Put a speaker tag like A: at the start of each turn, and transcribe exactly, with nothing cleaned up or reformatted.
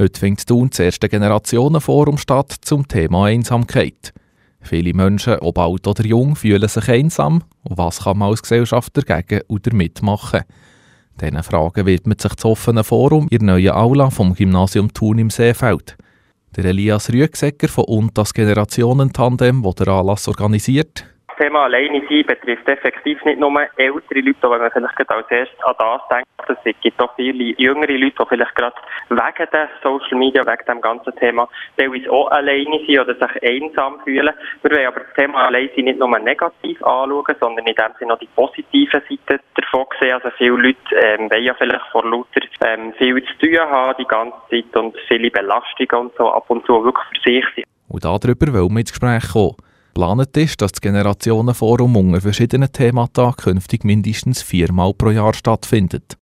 A: Heute findet in Thun das erste Generationenforum statt zum Thema Einsamkeit. Viele Menschen, ob alt oder jung, fühlen sich einsam. Und was kann man als Gesellschaft dagegen und damit machen? Diesen Fragen widmet sich das offene Forum in der neuen Aula vom Gymnasium Thun im Seefeld. Der Elias Rüegsegger von U N T A S Generationen-Tandem, der den Anlass organisiert.
B: Das Thema Alleine sein betrifft effektiv nicht nur ältere Leute, wenn man vielleicht gerade als erstes an das denkt. Es gibt auch viele jüngere Leute, die vielleicht gerade wegen der Social Media, wegen dem ganzen Thema, teilweise auch alleine sind oder sich einsam fühlen. Wir wollen aber das Thema Alleinsein nicht nur negativ anschauen, sondern in dem Sinne noch die positiven Seiten davon sehen. Also viele Leute ähm, wollen ja vielleicht vor lauter ähm, viel zu tun haben die ganze Zeit und viele Belastungen und so ab und zu wirklich für sich sind.
A: Und darüber wollen wir ins Gespräch kommen. Geplant ist, dass das Generationenforum unter verschiedenen Themata künftig mindestens viermal pro Jahr stattfindet.